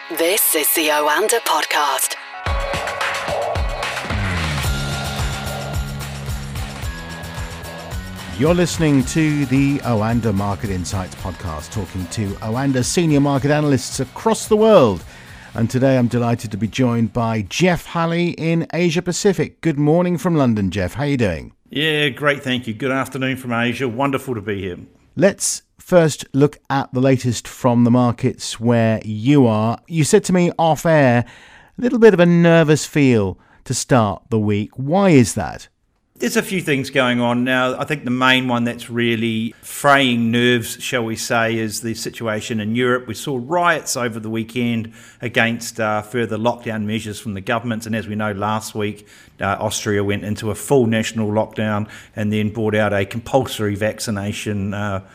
This is the Oanda Podcast. You're listening to the Oanda Market Insights Podcast, talking to Oanda senior market analysts across the world. And today I'm delighted to be joined by Jeff Halley in Asia Pacific. Good morning from London, Jeff. How are you doing? Yeah, great, thank you. Good afternoon from Asia. Wonderful to be here. Let's first look at the latest from the markets where you are. You said to me off air, a little bit of a nervous feel to start the week. Why is that? There's a few things going on now. I think the main one that's really fraying nerves, shall we say, is the situation in Europe. We saw riots over the weekend against further lockdown measures from the governments. And as we know, last week, Austria went into a full national lockdown and then brought out a compulsory vaccination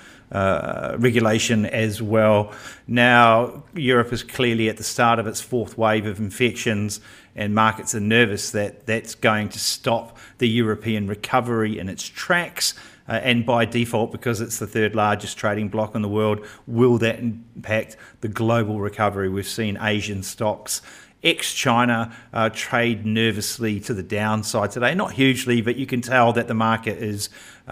regulation as well. Now, Europe is clearly at the start of its fourth wave of infections, and markets are nervous that that's going to stop the European recovery in its tracks. And by default, because it's the third largest trading bloc in the world, will that impact the global recovery? We've seen Asian stocks ex-China trade nervously to the downside today. Not hugely, but you can tell that the market is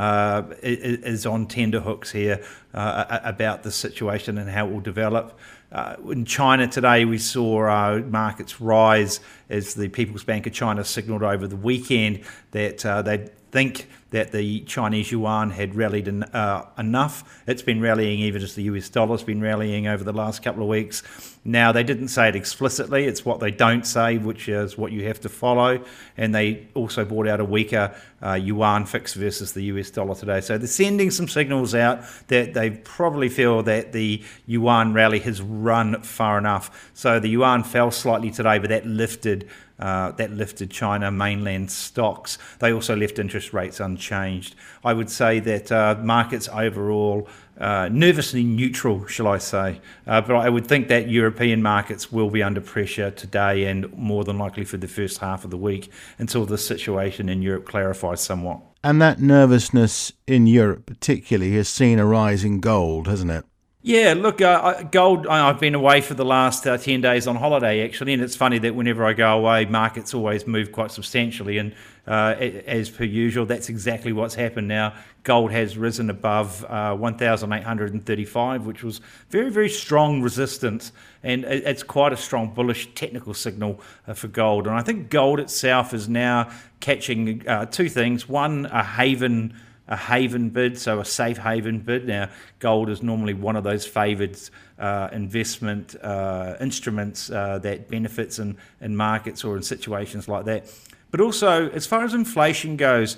on tenterhooks here about the situation and how it will develop. In China today, we saw markets rise as the People's Bank of China signalled over the weekend that they think that the Chinese yuan had rallied enough. It's been rallying even as the US dollar's been rallying over the last couple of weeks. Now, they didn't say it explicitly. It's what they don't say, which is what you have to follow. And they also brought out a weaker yuan fix versus the US dollar today. So they're sending some signals out that they probably feel that the yuan rally has run far enough. So the yuan fell slightly today, but that lifted China mainland stocks. They also left interest rates unchanged. I would say that markets overall nervously neutral, shall I say. But I would think that European markets will be under pressure today and more than likely for the first half of the week until the situation in Europe clarifies somewhat. And that nervousness in Europe particularly has seen a rise in gold, hasn't it? Yeah, look, gold, I've been away for the last 10 days on holiday, actually, and it's funny that whenever I go away, markets always move quite substantially, and as per usual, that's exactly what's happened now. Gold has risen above 1,835, which was very, very strong resistance, and it's quite a strong bullish technical signal for gold. And I think gold itself is now catching two things. One, a haven bid, so a safe haven bid. Now, gold is normally one of those favoured investment instruments that benefits in markets or in situations like that. But also, as far as inflation goes,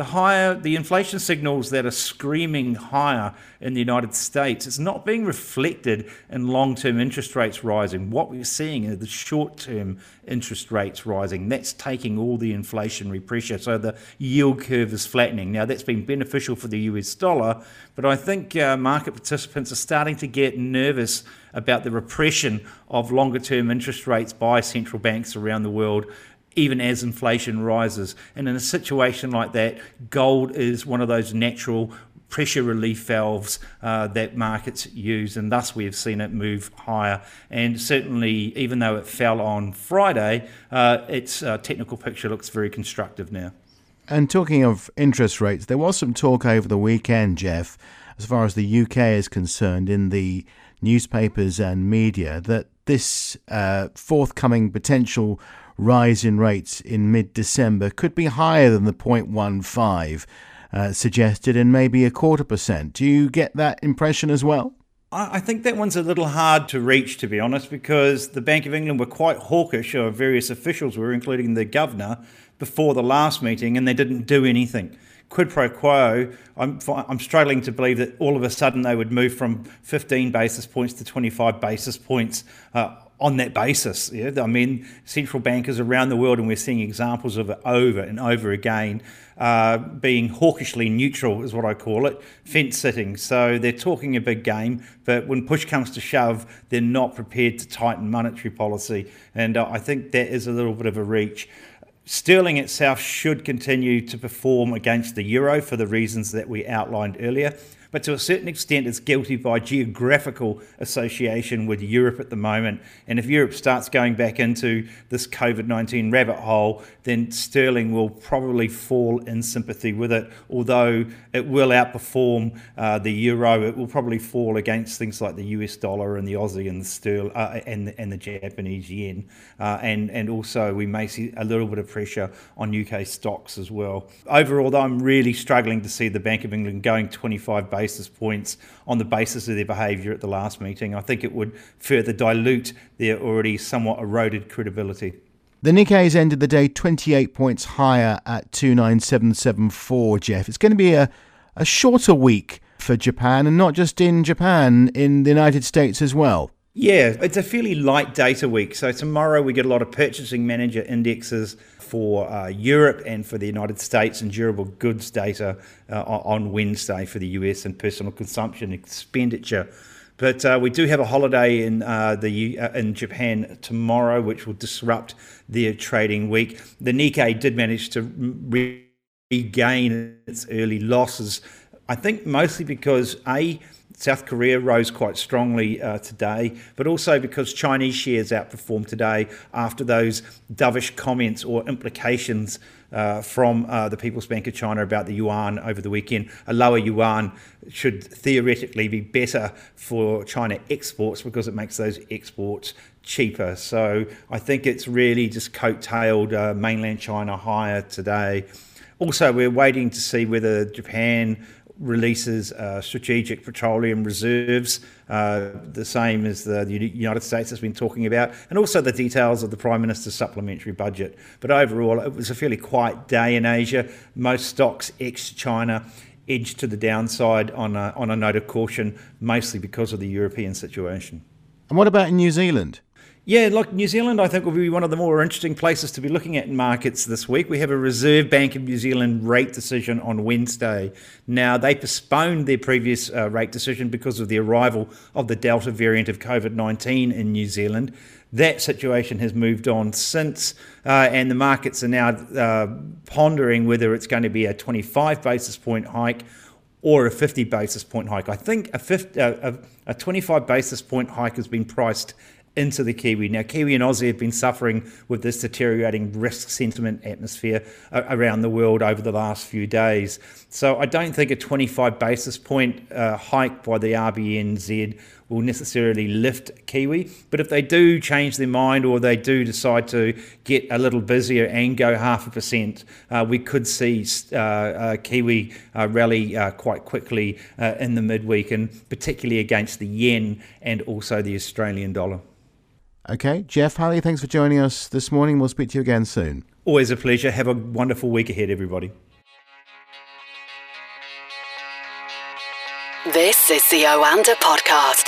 the inflation signals that are screaming higher in the United States, it's not being reflected in long-term interest rates rising. What we're seeing are the short-term interest rates rising. That's taking all the inflationary pressure. So the yield curve is flattening. Now, that's been beneficial for the US dollar, but I think market participants are starting to get nervous about the repression of longer-term interest rates by central banks around the world, even as inflation rises. And in a situation like that, gold is one of those natural pressure relief valves that markets use, and thus we have seen it move higher. And certainly, even though it fell on Friday, its technical picture looks very constructive now. And talking of interest rates, there was some talk over the weekend, Jeff, as far as the UK is concerned, in the newspapers and media, that this forthcoming potential rise in rates in mid-December could be higher than the 0.15 suggested, and maybe 0.25%. Do you get that impression as well? I think that one's a little hard to reach, to be honest, because the Bank of England were quite hawkish, or various officials were, including the governor, before the last meeting, and they didn't do anything. Quid pro quo, I'm struggling to believe that all of a sudden they would move from 15 basis points to 25 basis points on that basis. Yeah? I mean, central bankers around the world, and we're seeing examples of it over and over again, being hawkishly neutral is what I call it, fence sitting. So they're talking a big game, but when push comes to shove, they're not prepared to tighten monetary policy. And I think that is a little bit of a reach. Sterling itself should continue to perform against the euro for the reasons that we outlined earlier. but to a certain extent it's guilty by geographical association with Europe at the moment. And if Europe starts going back into this COVID-19 rabbit hole, then sterling will probably fall in sympathy with it. Although it will outperform the euro, it will probably fall against things like the US dollar and the Aussie and the sterling and the Japanese yen. And also we may see a little bit of pressure on UK stocks as well. Overall, though, I'm really struggling to see the Bank of England going 25 basis points on the basis of their behaviour at the last meeting. I think it would further dilute their already somewhat eroded credibility. The Nikkei's ended the day 28 points higher at 29774, Jeff. It's going to be a shorter week for Japan, and not just in Japan, in the United States as well. Yeah, it's a fairly light data week. So tomorrow we get a lot of purchasing manager indexes for Europe and for the United States, and durable goods data on Wednesday for the US and personal consumption expenditure. But we do have a holiday in Japan tomorrow, which will disrupt their trading week. The Nikkei did manage to regain its early losses, I think mostly because South Korea rose quite strongly today, but also because Chinese shares outperformed today after those dovish comments or implications from the People's Bank of China about the yuan over the weekend. A lower yuan should theoretically be better for China exports because it makes those exports cheaper. So I think it's really just coattailed mainland China higher today. Also, we're waiting to see whether Japan releases strategic petroleum reserves, the same as the United States has been talking about, and also the details of the Prime Minister's supplementary budget. But overall, it was a fairly quiet day in Asia. Most stocks ex-China edged to the downside on a note of caution, mostly because of the European situation. And what about in New Zealand? Yeah, like New Zealand, I think will be one of the more interesting places to be looking at in markets this week. We have a Reserve Bank of New Zealand rate decision on Wednesday. Now, they postponed their previous rate decision because of the arrival of the Delta variant of COVID-19 in New Zealand. That situation has moved on since, and the markets are now pondering whether it's going to be a 25 basis point hike or a 50 basis point hike. I think a 25 basis point hike has been priced into the Kiwi. Now, Kiwi and Aussie have been suffering with this deteriorating risk sentiment atmosphere around the world over the last few days. So I don't think a 25 basis point hike by the RBNZ will necessarily lift Kiwi. But if they do change their mind or they do decide to get a little busier and go 0.5%, we could see Kiwi rally quite quickly in the midweek, and particularly against the yen and also the Australian dollar. Okay, Jeff Halley, thanks for joining us this morning. We'll speak to you again soon. Always a pleasure. Have a wonderful week ahead, everybody. This is the Oanda Podcast.